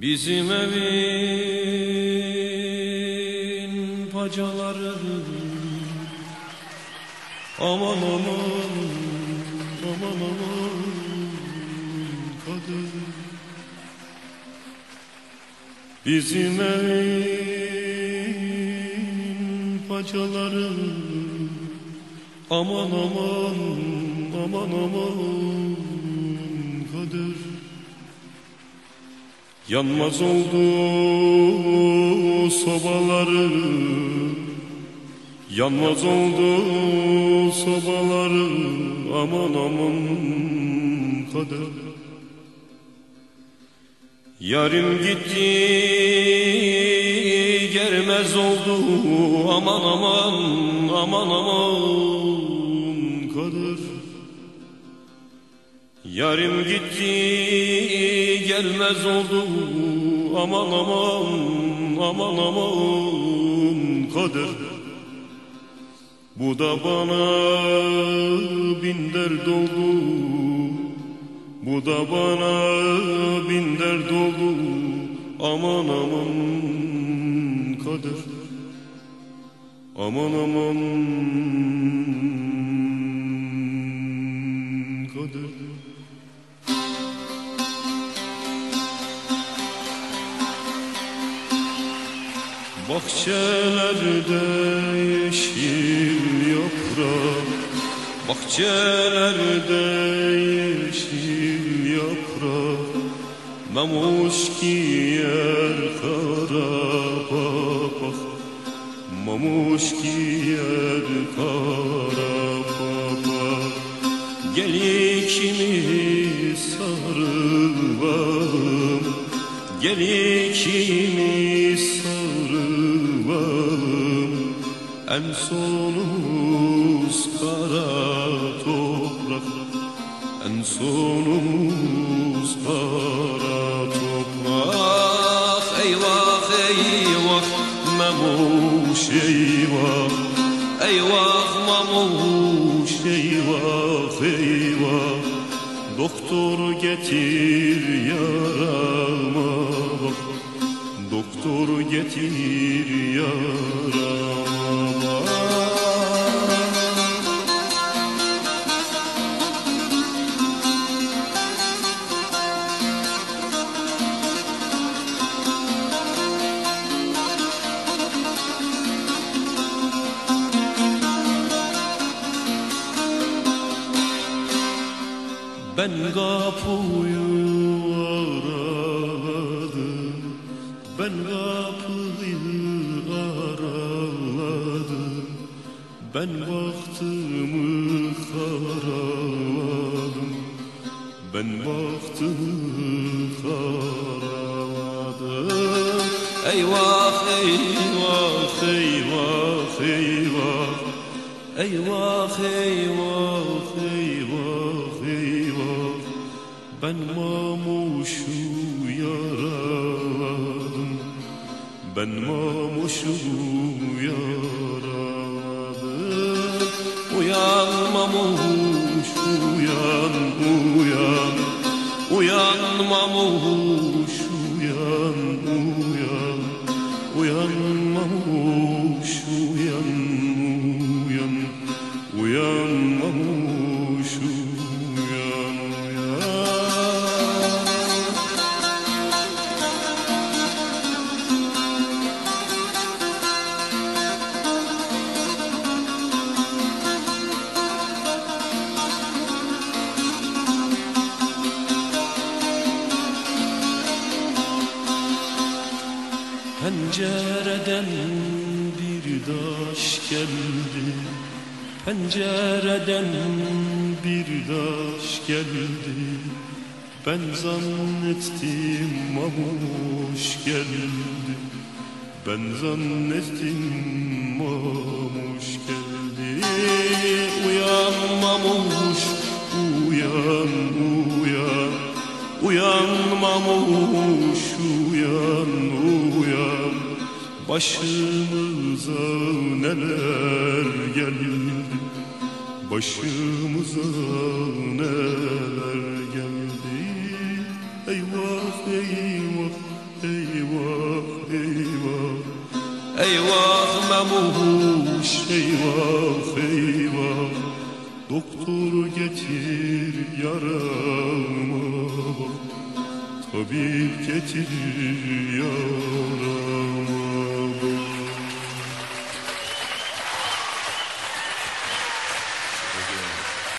Bizim evin bacaları aman aman aman aman kader. Bizim evin bacaları aman aman aman aman kader. Yanmaz oldu sobaları, yanmaz oldu sobaları aman aman kader. Yarım gitti gelmez oldu aman aman aman aman kader. Yarım gitti gelmez oldu aman aman aman aman kader. Bu da bana bin dert oldu, bu da bana bin dert oldu aman aman kader. Aman aman kader. Bahçelerde yeşil yaprak, bahçelerde yeşil yaprak, mamuş giyer kara papak, mamuş giyer kara papak. Gel ikimiz sarılalım, gel ikimiz sarılalım. En sonumuz kara toprak, en sonumuz kara toprak. Eyvah eyvah mamuş eyvah, eyvah mamuş eyvah eyvah. Doktor getir yarama bak, doktor getir yarama bak. Ben kapıyı araladım, ben kapıyı araladım, ben bahtımı karaladım, ben bahtımı karaladım. Eyvah eyvah eyvah eyvah, eyvah eyvah eyvah eyvah. Ben mamuşu yaraladım, ben mamuşu yaraladım. Uyan mamuş uyan uyan, uyan mamuş uyan uyan, uyan mamuş uyan uyan, uyan mamuş uyan uyan. Pencereden bir daş geldi, pencereden bir daş geldi. Ben zannettim mamuş geldi, ben zannettim mamuş geldi. Uyan mamuş uyan uyan, uyan mamuş uyan uyan. Başımıza neler geldi, başımıza neler geldi. Eyvah eyvah eyvah eyvah. Eyvah memuş, Eyvah eyvah. Doktor getir yarama bak, tabip getir yarama.